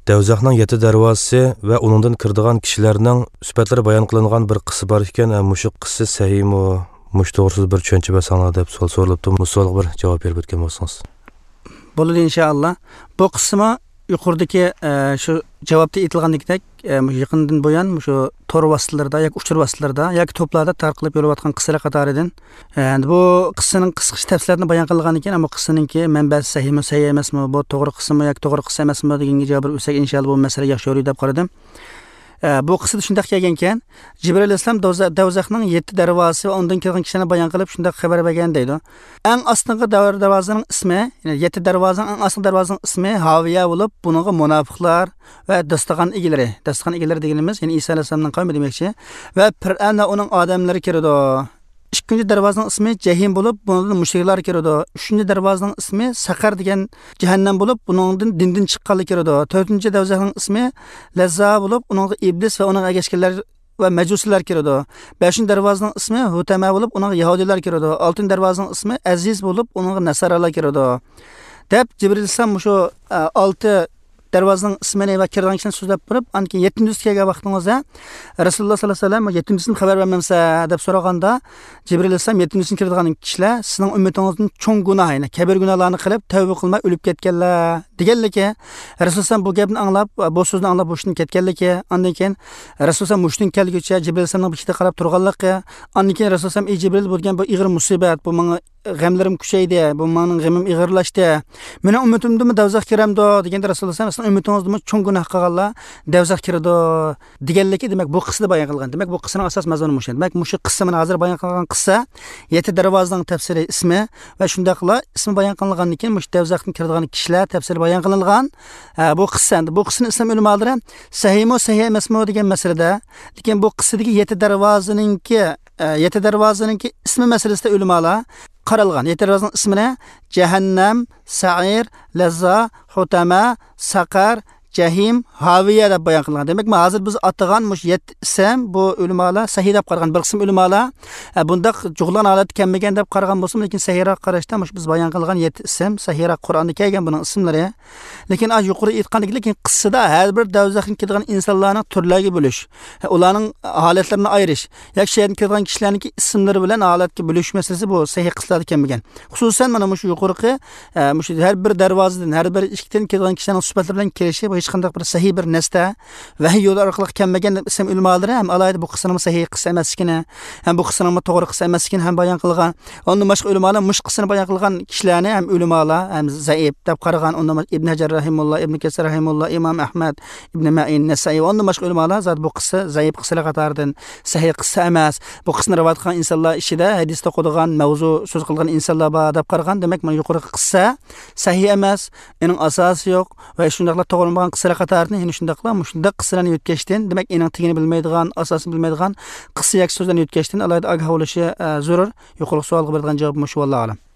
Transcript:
Davzaqning 7 darvozasi va uningdan kirdigan kishilarning sifatlari bayon qilingan bir qissa bor ekan, mushu qissa sahihmi, mush to'g'risiz bir tushuncha bersangiz deb so'ralibdi. Musolga bir javob berib o'tgan bo'lsangiz. Bo'ladi inshaalloh. Bu qismi yuqoridagi shu javobda aytilgandek yaqindan buyon shu tor vositalarda yoki uchur vositalarda yoki to'plarda tarqalib yo'layotgan qissalar qatoridan endi bu qissaning qisqacha tafsilotini bayon qilgan ekan, ammo qissaningki manbasi sahihmi, sahih emasmi, bu to'g'ri qissami yoki to'g'ri qissa emasmi deganga javob bersak, inshaalloh bu masala yaxshi yo'lida deb qaradim. Bu qissada shunday kelgan ekan, Jibril alayhisalom Davzaqning 7 darvozasi va undan kelgan kishilarni bayon qilib shunday xabar bergan deydi. Eng astingi darvozaning ismi, ya'ni 7 darvozaning eng astingi darvozaning ismi Haviya bo'lib, buningga munofiqlar va dasturxon egalari deganimiz, ya'ni Isa alayhisalomning qavmi demakchi va Fir'avn va uning odamlari kiradi. İkinci darvozaning ismi Jahim bo'lib, bundan mushriklar kiradi. Uchinchi darvozaning ismi Saqar degan jahannam bo'lib, buningdan dindan chiqqanlar kiradi. To'rtinchi darvozaning ismi Lazza bo'lib, uningga iblis va uning agashganlar va majuslar kiradi. Beshinchi darvozaning ismi Hutama bo'lib, uningga yahudilar kiradi. Oltinchi darvozaning ismi Aziz bo'lib, uningga nasaralar kiradi. Deb Jibril alayhisalom shu 6 darvozaning ismini va kirgan kishini so'zlab turib, anki 7-si kelgan vaqtingizda Rasululloh sollallohu alayhi vasallam 7-sini xabar bermamsa deb so'raganda, Jibril alayhisalom 7-sini kirgan kishilar sizning ummatingizning cho'ng gunohini, kabir gunohlarni qilib tavba qilmay o'lib ketganlar deganligi. Rasululloh bu gapni anglab, bu so'zni anglab boshdan ketganligi, undan keyin Rasululloh mushtin kelguncha Jibril alayhisalomning bishida qarab turganligi, undan keyin Rasululloh ey Jibril bo'lgan bu ig'ir musibat, bu menga g'amlarim kuchaydi, bu mening g'amim ig'irlashdi. Mening ummatimdimi davzaq kiramdi deganda Rasululloh sizning ummatingizda cho'ng gunoh qilganlar davzaq kiradi deganligi. Demak bu qissada bayon qilgan. Demak bu qissaning asos mazmuni mush. Demak mush qissa mana hozir bayon qilgan qissa 7 darvozaning tafsiri ismi va shundaqla ismi bayon qilingandan keyin mush davzaqning kiradigan kishilar tafsiri bayon qilingan. Bu qissa, bu qissaning ismi ulamolari sahihmi, sahih emasmi degan masalada. Lekin bu qissadagi 7 darvozaninki ismi masalasida ulamolar qaralgan. 7 darvozaning ismini Jahannam, Sa'ir, Lazza, Hutama, Saqar, Jahim, Haviya deb bayon qilingan. Demak, hozir biz atagan mush 7 ism bu ulamolar sahih deb qaragan. Bir qism ulamolar bunda jug'lan holat kelmagan deb qaragan bo'lsa, lekin sahihroq qarashda mush biz bayon qilgan 7 ism sahihroq Qur'onda kelgan buning ismlari. Lekin yuqori aytgandek, lekin qissada har bir davzaqning kelgan insonlarning turlariga bo'lish, ularning holatlarini ayirish, yoki shu yerdan kelgan kishilarning ismlari bilan holatga bo'lish masalasi bu sahih qissalarda kelmagan. Xususan mana mush yuqorqi mush har bir darvozadan, har bir ishdan kelgan kishilarning sifatlari bilan kelishi hech qanday bir sahih bir nasda vahiy yo'li orqali kelmagan ism ulamolar ham alayda bu qissaning sahih qissa emasligini, ham bu qissaning to'g'ri qissa emasligini ham bayon qilgan. Undan boshqa ulamolar mush qissani bayon qilgan kishilarni ham ulamolar ham zaif deb qaragan. Undan Ibn Hajar rahimulloh, Ibn Kasir rahimulloh, Imom Ahmad, Ibn Ma'in, Nasai va undan boshqa ulamolar zot bu qissa zaif qissalar qatoridan sahih qissa emas. Bu qissani rivoyat qilgan insonlar ichida hadisda qo'yilgan mavzu so'z qilgan insonlar bor deb qaragan. Demak, mana yuqori qissa sahih emas, uning asosi yo'q va shundaqla to'g'ri qissalar qatoridan yana shundaqla shundaq qissalarni yetkashdan, demak ening tigini bilmaydigan, asosini bilmaydigan qissa yoki so'zlarni yetkashdan alayda ogoh bo'lishi zarur. Yuqori savolga beradigan javob mush vallohu alam.